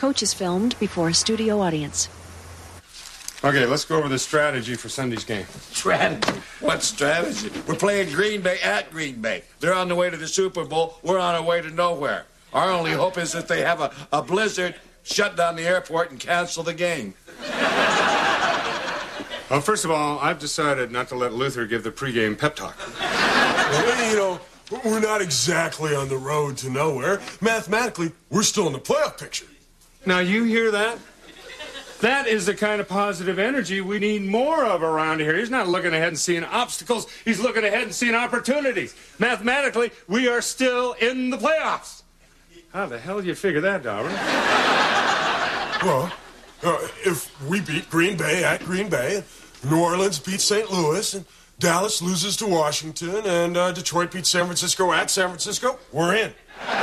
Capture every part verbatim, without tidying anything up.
coach is filmed before a studio audience. Okay, let's go over the strategy for Sunday's game. Strategy? What strategy? We're playing Green Bay at Green Bay. They're on the way to the Super Bowl. We're on our way to nowhere. Our only hope is that they have a, a blizzard, shut down the airport, and cancel the game. Well, first of all, I've decided not to let Luther give the pregame pep talk. Well, you know, we're not exactly on the road to nowhere. Mathematically, we're still in the playoff picture. Now, you hear that? That is the kind of positive energy we need more of around here. He's not looking ahead and seeing obstacles. He's looking ahead and seeing opportunities. Mathematically, we are still in the playoffs. How the hell did you figure that, Dauber? Well, uh, if we beat Green Bay at Green Bay, New Orleans beats Saint Louis, and Dallas loses to Washington, and uh, Detroit beats San Francisco at San Francisco, we're in.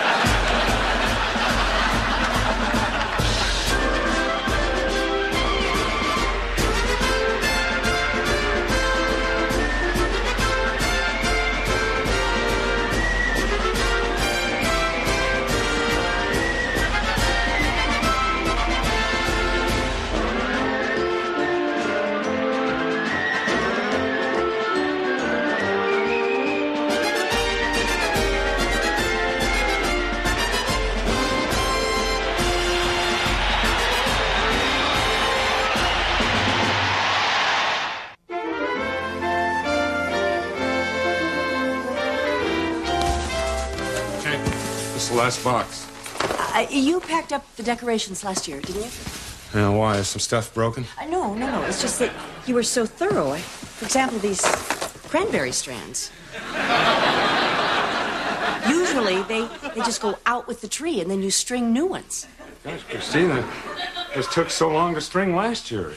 Last box. Uh, you packed up the decorations last year, didn't you? Yeah, why? Is some stuff broken? Uh, no, no, no. It's just that you were so thorough. I, for example, these cranberry strands. Usually, they, they just go out with the tree, and then you string new ones. Gosh, Christina, this took so long to string last year.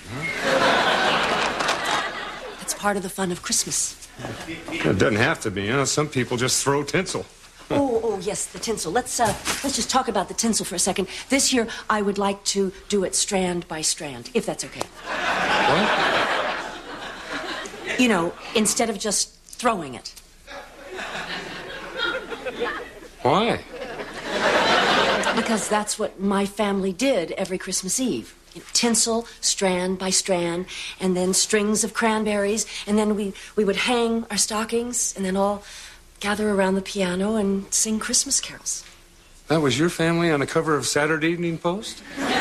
Huh? That's part of the fun of Christmas. It doesn't have to be, you know. Some people just throw tinsel. Oh, oh, yes, the tinsel. Let's, uh, let's just talk about the tinsel for a second. This year, I would like to do it strand by strand, if that's okay. What? You know, instead of just throwing it. Why? Because that's what my family did every Christmas Eve. Tinsel, strand by strand, and then strings of cranberries, and then we, we would hang our stockings, and then all gather around the piano and sing Christmas carols. That was your family on the cover of Saturday Evening Post?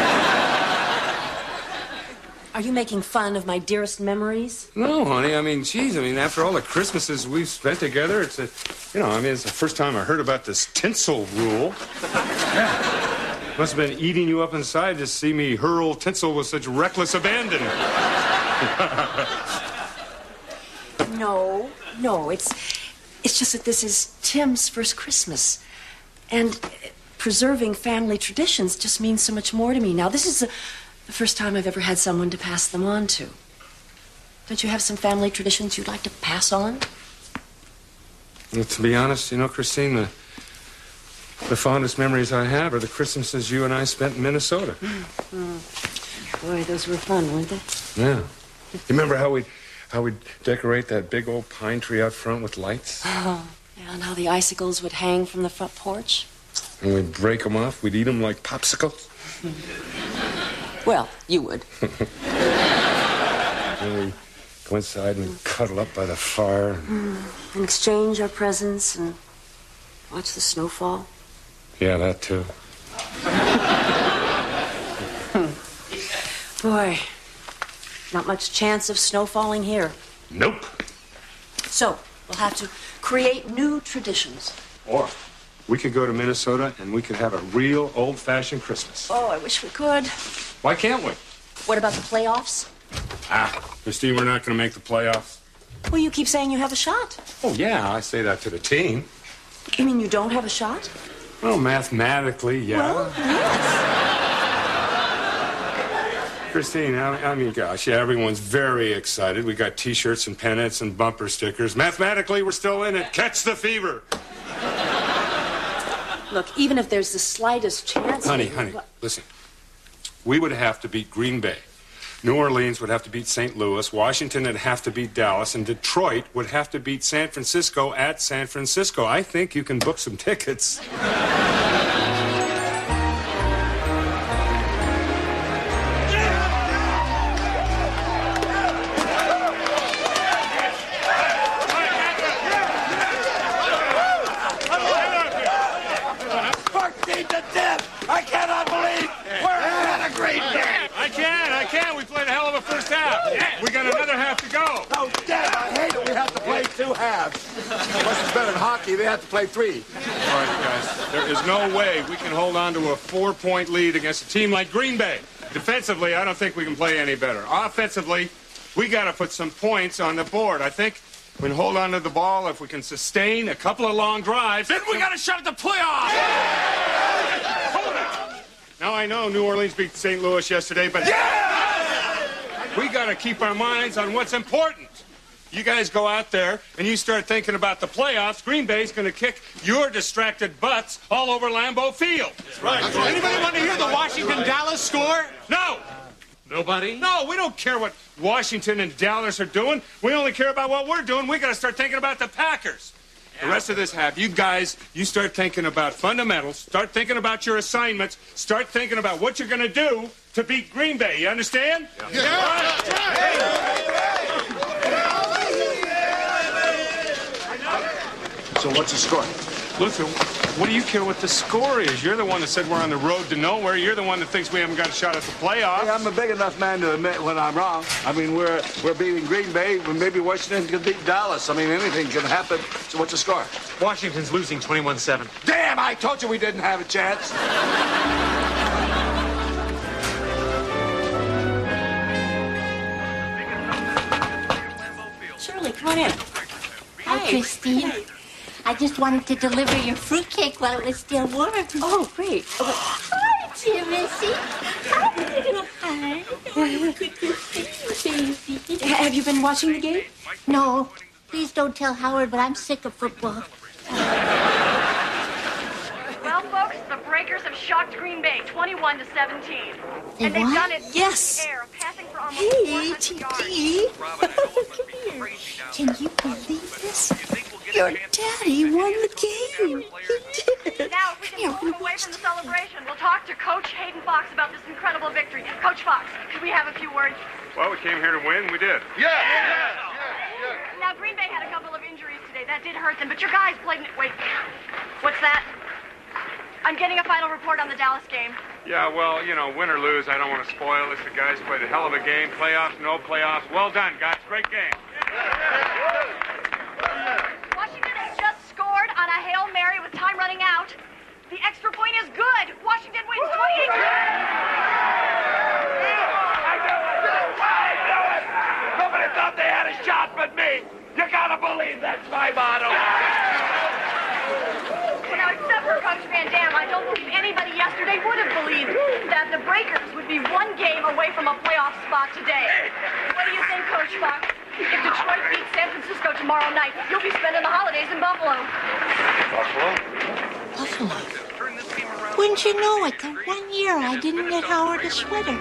Are you making fun of my dearest memories? No, honey. I mean, geez, I mean, after all the Christmases we've spent together, it's a, you know, I mean, it's the first time I heard about this tinsel rule. Yeah. Must have been eating you up inside to see me hurl tinsel with such reckless abandon. No, no, it's... It's just that this is Tim's first Christmas. And preserving family traditions just means so much more to me now. This is the, the first time I've ever had someone to pass them on to. Don't you have some family traditions you'd like to pass on? Well, to be honest, you know, Christine, the, the fondest memories I have are the Christmases you and I spent in Minnesota. Mm-hmm. Boy, those were fun, weren't they? Yeah. You remember how we... How we'd decorate that big old pine tree out front with lights? Oh, yeah, and how the icicles would hang from the front porch. And we'd break them off. We'd eat them like popsicles. Well, you would. And we'd go inside and we'd cuddle up by the fire. Mm. And exchange our presents and watch the snow fall. Yeah, that too. Boy... Not much chance of snow falling here. Nope. So, we'll have to create new traditions. Or we could go to Minnesota and we could have a real old-fashioned Christmas. Oh, I wish we could. Why can't we? What about the playoffs? Ah, Christine, we're not going to make the playoffs. Well, you keep saying you have a shot. Oh, yeah, I say that to the team. You mean you don't have a shot? Well, mathematically, yeah. Well, yes. Christine, I, I mean, gosh, yeah, everyone's very excited. We got T-shirts and pennants and bumper stickers. Mathematically, we're still in it. Catch the fever. Look, even if there's the slightest chance... Honey, honey, what? Listen. We would have to beat Green Bay. New Orleans would have to beat Saint Louis. Washington would have to beat Dallas. And Detroit would have to beat San Francisco at San Francisco. I think you can book some tickets. halves. Unless it's better than hockey, they have to play three. All right, guys. There is no way we can hold on to a four-point lead against a team like Green Bay. Defensively, I don't think we can play any better. Offensively, we got to put some points on the board. I think we can hold on to the ball if we can sustain a couple of long drives. Then we got to shut at the playoffs! Hold it! Now, I know New Orleans beat Saint Louis yesterday, but yeah! we got to keep our minds on what's important. You guys go out there and you start thinking about the playoffs. Green Bay's going to kick your distracted butts all over Lambeau Field. That's right. That's right. Anybody want to hear the Washington-Dallas score? No! Nobody? No, we don't care what Washington and Dallas are doing. We only care about what we're doing. We got to start thinking about the Packers. The rest of this half, you guys, you start thinking about fundamentals, start thinking about your assignments, start thinking about what you're going to do to beat Green Bay. You understand? Yeah. yeah. Right. Hey. So what's the score? Listen, what do you care what the score is? You're the one that said we're on the road to nowhere. You're the one that thinks we haven't got a shot at the playoffs. Hey, I'm a big enough man to admit when I'm wrong. I mean, we're we're beating Green Bay, but maybe Washington can beat Dallas. I mean, anything can happen. So what's the score? Washington's losing twenty-one seven. Damn, I told you we didn't have a chance. Shirley, come on in. Hi, Christine. I just wanted to deliver your fruitcake while it was still warm. Oh, great. Oh, Hi, Timothy. Hi, little hi. Oh, good to see you, baby. have you been watching the game? No, please don't tell Howard, but I'm sick of football. Well, folks, the Breakers have shocked Green Bay twenty-one to seventeen. They and they've what? done it Yes. in the air, passing for almost Hey, four hundred T yards. T. Come here. Can you believe this? Your daddy won the game. He did. Now, if we can move away from the celebration, we'll talk to Coach Hayden Fox about this incredible victory. Coach Fox, could we have a few words? Well, we came here to win. We did. Yeah, yeah, yeah. Now, Green Bay had a couple of injuries today. That did hurt them, but your guys played... Wait, what's that? I'm getting a final report on the Dallas game. Yeah, well, you know, win or lose, I don't want to spoil this. The guys played a hell of a game. Playoffs, no playoffs. Well done, guys. Great game. Washington has just scored on a Hail Mary with time running out. The extra point is good. Washington wins twenty-eight to Nobody thought they had a shot but me. You gotta believe that's my motto. Well, now, except for Coach Van Dam, I don't believe anybody yesterday would have believed that the Breakers would be one game away from a playoff spot today. What do you think, Coach Fox? If Detroit beats San Francisco tomorrow night, you'll be spending the holidays in Buffalo. Buffalo. Wouldn't you know it, the one year I didn't get Howard a sweater.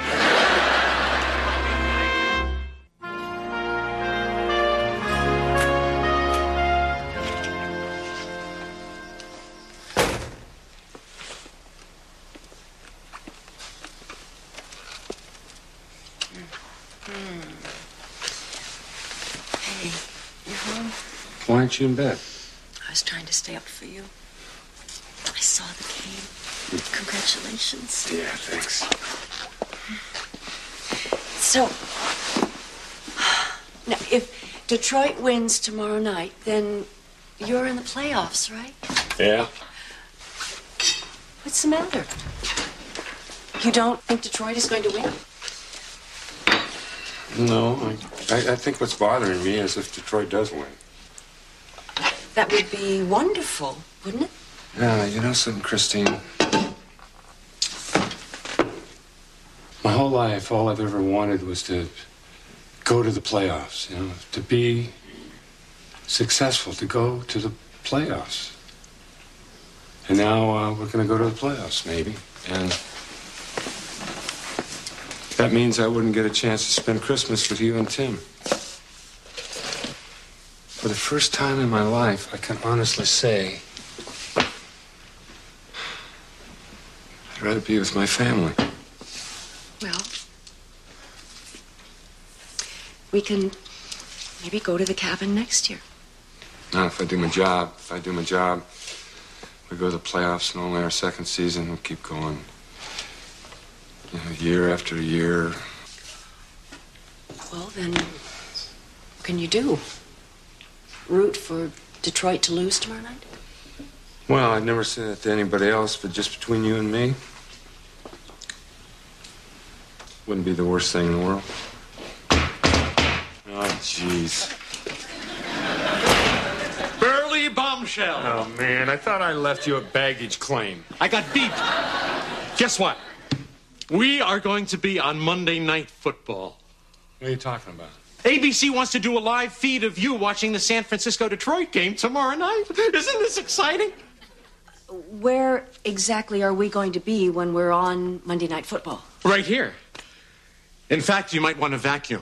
Why aren't you in bed? I was trying to stay up for you. I saw the game. Congratulations. Yeah, thanks. So, now, if Detroit wins tomorrow night, then you're in the playoffs, right? Yeah? What's the matter? You don't think Detroit is going to win? No, I, I, I think what's bothering me is if Detroit does win. That would be wonderful, wouldn't it? Yeah, you know something, Christine? My whole life, all I've ever wanted was to go to the playoffs, you know, to be successful, to go to the playoffs. And now uh, we're going to go to the playoffs, maybe. And that means I wouldn't get a chance to spend Christmas with you and Tim. For the first time in my life, I can honestly say I'd rather be with my family. Well, we can maybe go to the cabin next year. Now, if I do my job, if I do my job, we go to the playoffs and only our second season, we'll keep going. You know, year after year. Well, then, what can you do? root for Detroit to lose tomorrow night? Well, I'd never say that to anybody else, but just between you and me, wouldn't be the worst thing in the world. Oh, jeez. Burley bombshell. Oh, man, I thought I left you a baggage claim. I got beat. Guess what? We are going to be on Monday Night Football. What are you talking about? A B C wants to do a live feed of you watching the San Francisco-Detroit game tomorrow night. Isn't this exciting? Where exactly are we going to be when we're on Monday Night Football? Right here. In fact, you might want to vacuum.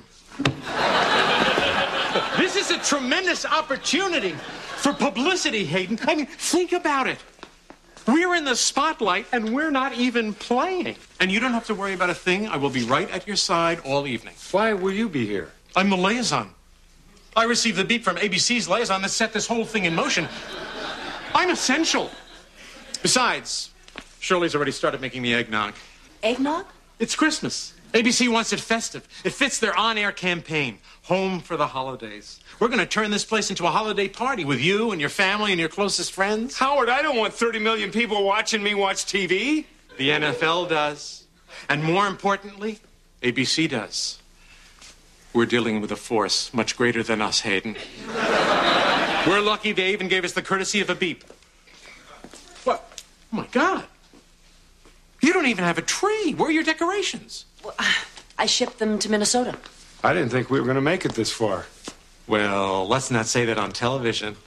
This is a tremendous opportunity for publicity, Hayden. I mean, think about it. We're in the spotlight, and we're not even playing. And you don't have to worry about a thing. I will be right at your side all evening. Why will you be here? I'm the liaison. I received the beat from A B C's liaison that set this whole thing in motion. I'm essential. Besides, Shirley's already started making me eggnog. Eggnog? It's Christmas. A B C wants it festive. It fits their on-air campaign, Home for the Holidays. We're going to turn this place into a holiday party with you and your family and your closest friends. Howard, I don't want thirty million people watching me watch T V. The N F L does. And more importantly, A B C does. We're dealing with a force much greater than us, Hayden. We're lucky they even gave us the courtesy of a beep. What? Oh, my God. You don't even have a tree. Where are your decorations? Well, I shipped them to Minnesota. I didn't think we were going to make it this far. Well, let's not say that on television.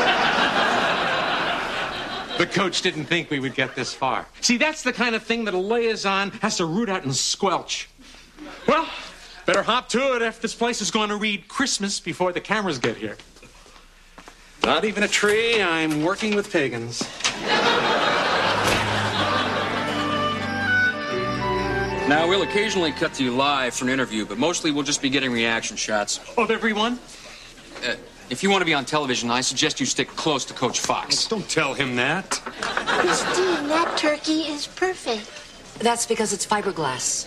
The coach didn't think we would get this far. See, that's the kind of thing that a liaison has to root out and squelch. Well, better hop to it if this place is going to read Christmas before the cameras get here. Not even a tree. I'm working with pagans. Now, we'll occasionally cut to you live for an interview, but mostly we'll just be getting reaction shots. Of everyone? Uh, if you want to be on television, I suggest you stick close to Coach Fox. Don't tell him that. Christine, that turkey is perfect. That's because it's fiberglass.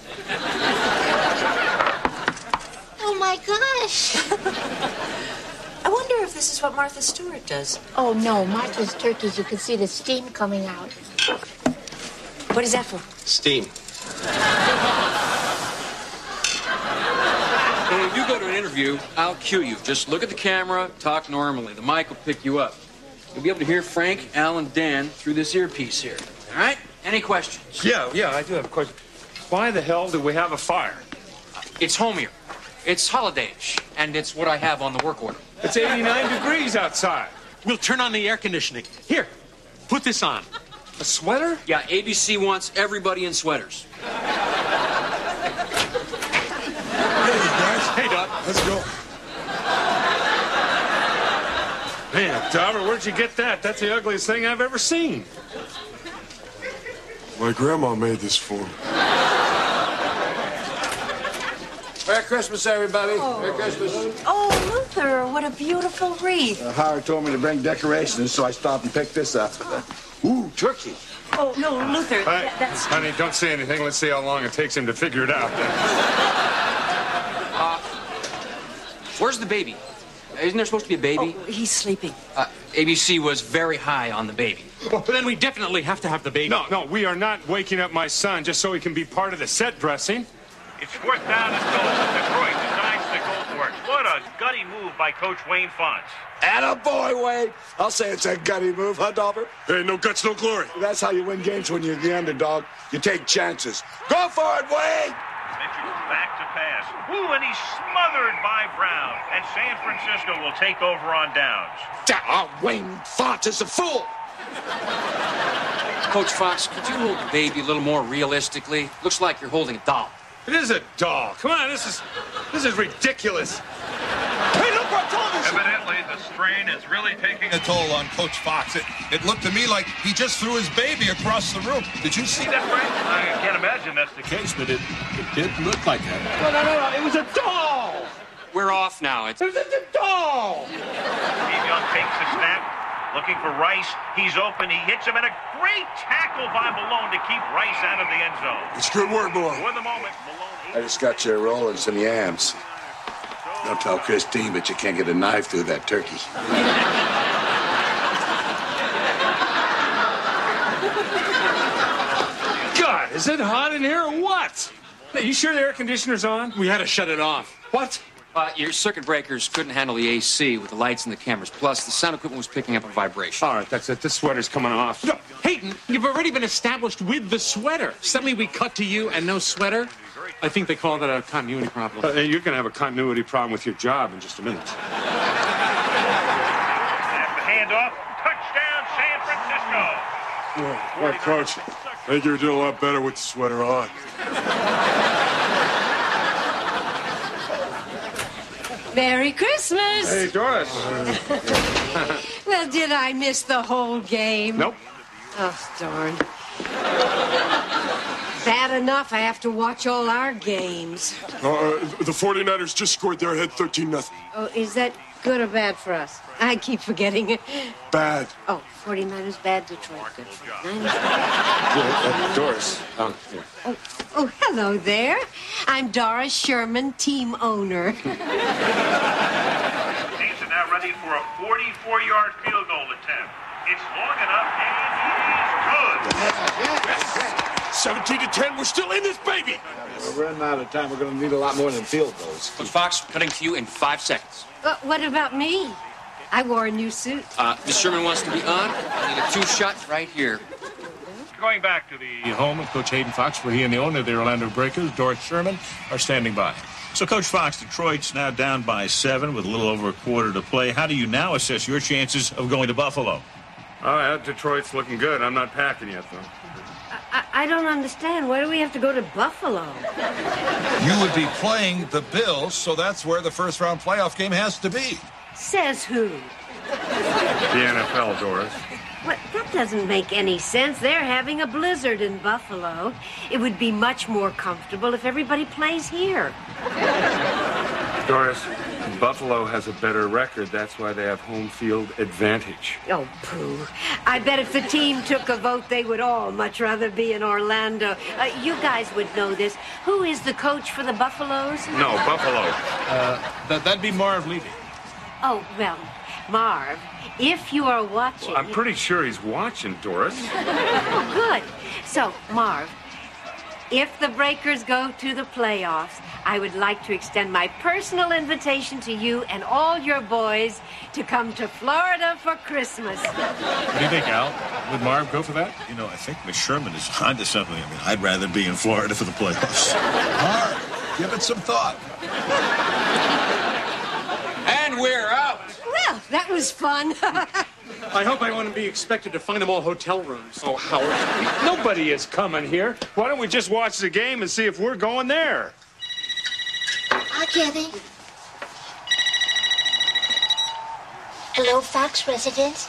Oh, my gosh. I wonder if this is what Martha Stewart does. Oh, no, Martha's turkeys, you can see the steam coming out. What is that for? Steam. When you go to an interview, I'll cue you. Just look at the camera, talk normally. The mic will pick you up. You'll be able to hear Frank, Al, and Dan through this earpiece here. All right? Any questions? Yeah, yeah, I do have a question. Why the hell do we have a fire? It's home here. It's holiday-ish, and it's what I have on the work order. It's eighty-nine degrees outside. We'll turn on the air conditioning. Here, put this on. A sweater? Yeah, A B C wants everybody in sweaters. Hey, guys. Hey, Doc. Let's go. Man, Dauber, where'd you get that? That's the ugliest thing I've ever seen. My grandma made this for me. Merry Christmas, everybody. Oh. Merry Christmas. Oh, Luther, what a beautiful wreath. Uh, Howard told me to bring decorations, so I stopped and picked this up. Ooh, turkey. Oh, no, Luther, Hey, that, that's... honey, don't say anything. Let's see how long it takes him to figure it out. Uh, where's the baby? Isn't there supposed to be a baby? Oh, he's sleeping. Uh, A B C was very high on the baby. Well, then we definitely have to have the baby. No, no, we are not waking up my son just so he can be part of the set dressing. It's fourth down and goal. Detroit decides to go for it. What a gutty move by Coach Wayne Fonts. Attaboy, Wade. I'll say it's a gutty move, huh, Dauber? Hey, no guts, no glory. That's how you win games when you're the underdog. You take chances. Go for it, Wade! Mitchell back to pass. Woo, and he's smothered by Brown. And San Francisco will take over on downs. Oh, Wayne Fonts is a fool. Coach Fox, could you hold the baby a little more realistically? Looks like you're holding a doll. It is a doll. Come on, this is this is ridiculous. Hey, look what television! Evidently, the strain is really taking A toll on Coach Fox. It, it looked to me like he just threw his baby across the room. Did you see See that? that, Frank? I can't imagine that's the case, but it, it did look like that. No, no, no, no. It was a doll. We're off now. It's It was a doll. Steve Young takes the snap, looking for Rice. He's open. He hits him, and a great tackle by Malone to keep Rice out of the end zone. It's good work, Malone. For the moment, Malone. I just got you rolling some yams. Don't tell Christine, but you can't get a knife through that turkey. God, is it hot in here or what? Are you sure the air conditioner's on? We had to shut it off. What? Uh, your circuit breakers couldn't handle the A C with the lights and the cameras. Plus, the sound equipment was picking up a vibration. All right, that's it. This sweater's coming off. No, Hayden, you've already been established with the sweater. Suddenly we cut to you and no sweater. I think they call that a continuity problem. Uh, you're going to have a continuity problem with your job in just a minute. That's the handoff. Touchdown, San Francisco. Well, well, Coach, I think you're doing a lot better with the sweater on. Merry Christmas! Hey, Doris. Well, did I miss the whole game? Nope. Oh, darn. Bad enough I have to watch all our games. Uh, the forty-niners just scored their head thirteen nothing. Oh, is that good or bad for us? I keep forgetting it. Bad. Oh, forty-niners bad, Detroit good. Niners Yeah, uh, Doris. Um, here. Oh, oh, hello there. I'm Doris Sherman, team owner. Teams are now ready for a forty-four-yard field goal attempt. It's long enough, and it is good. seventeen to ten, we're still in this baby. We're running out of time. We're going to need a lot more than field goals. Coach Fox, cutting to you in five seconds. Uh, what about me? I wore a new suit. Uh, Miss Sherman wants to be on. I need a two-shot right here. Going back to the home of Coach Hayden Fox, where he and the owner of the Orlando Breakers, Doris Sherman, are standing by. So, Coach Fox, Detroit's now down by seven with a little over a quarter to play. How do you now assess your chances of going to Buffalo? Oh, yeah, Detroit's looking good. I'm not packing yet, though. I, I don't understand. Why do we have to go to Buffalo? You would be playing the Bills, so that's where the first-round playoff game has to be. Says who? The N F L, Doris. What? That doesn't make any sense. They're having a blizzard in Buffalo. It would be much more comfortable if everybody plays here. Doris, Buffalo has a better record. That's why they have home field advantage. Oh, pooh. I bet if the team took a vote, they would all much rather be in Orlando. Uh, you guys would know this. Who is the coach for the Buffaloes? No, Buffalo. Uh, that, that'd be Marv Levy. Oh, well, Marv, if you are watching... Well, I'm pretty sure he's watching, Doris. Oh, good. So, Marv, if the Breakers go to the playoffs, I would like to extend my personal invitation to you and all your boys to come to Florida for Christmas. What do you think, Al? Would Marv go for that? You know, I think Miss Sherman is onto something. I mean, I'd rather be in Florida for the playoffs. Marv, give it some thought. And we're out. Well, that was fun. I hope I wouldn't be expected to find them all hotel rooms. Oh, Howard, nobody is coming here. Why don't we just watch the game and see if we're going there? I'll get it. Hello, Fox residence.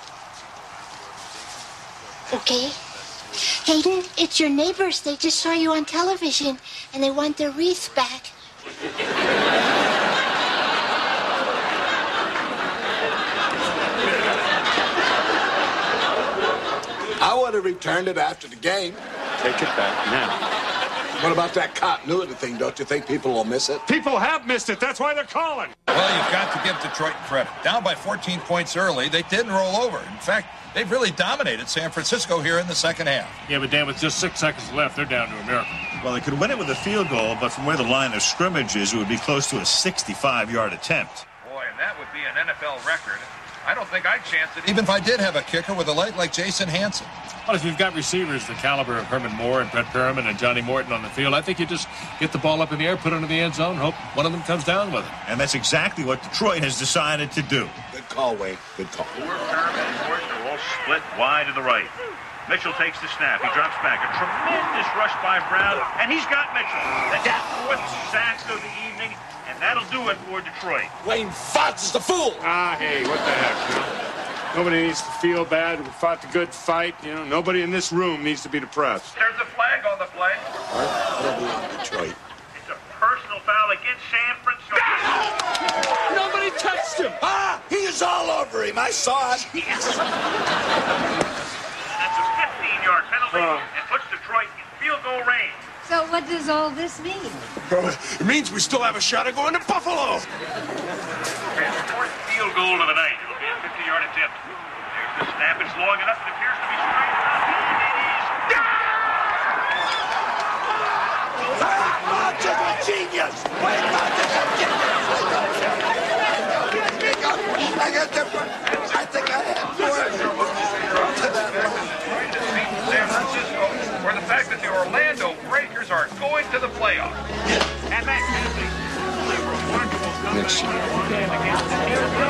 Okay. Hayden, it's your neighbors. They just saw you on television, and they want their wreath back. I would have returned it after the game. Take it back now. What about that continuity thing? Don't you think people will miss it? People have missed it. That's why they're calling. Well, you've got to give Detroit credit. Down by fourteen points early, they didn't roll over. In fact, they've really dominated San Francisco here in the second half. Yeah, but Dan, with just six seconds left, they're down to a miracle. Well, they could win it with a field goal, but from where the line of scrimmage is, it would be close to a sixty-five-yard attempt. Boy, and that would be an N F L record. I don't think I'd chance it, even if I did have a kicker with a leg like Jason Hansen. Well, if you've got receivers the caliber of Herman Moore and Brett Perriman and Johnny Morton on the field, I think you just get the ball up in the air, put it into the end zone, hope one of them comes down with it. And that's exactly what Detroit has decided to do. Good call, Wayne. Good call. Moore, Perriman, and Morton are all split wide to the right. Mitchell takes the snap. He drops back. A tremendous rush by Brown, and he's got Mitchell. That's the fourth sack of the evening, and that'll do it for Detroit. Wayne Fox is the fool. Ah, hey, what the heck, you know? Nobody needs to feel bad. We fought the good fight. You know, nobody in this room needs to be depressed. There's a flag on the play. That'll be in Detroit. It's a personal foul against San Francisco. Nobody touched him. Ah, he is all over him. I saw it. Yes. That's a fifteen-yard penalty Uh. and puts Detroit in field goal range. So what does all this mean? Well, it means we still have a shot at going to Buffalo. Fourth field goal of the night. It'll be a fifty-yard attempt. There's the snap. It's long enough. It appears to be straight enough. Just a genius! Wait, just a genius! I got the I think I have more to that line. San Francisco, or the fact that the Orlando Breakers are going to the playoffs. And that is a remarkable comeback against the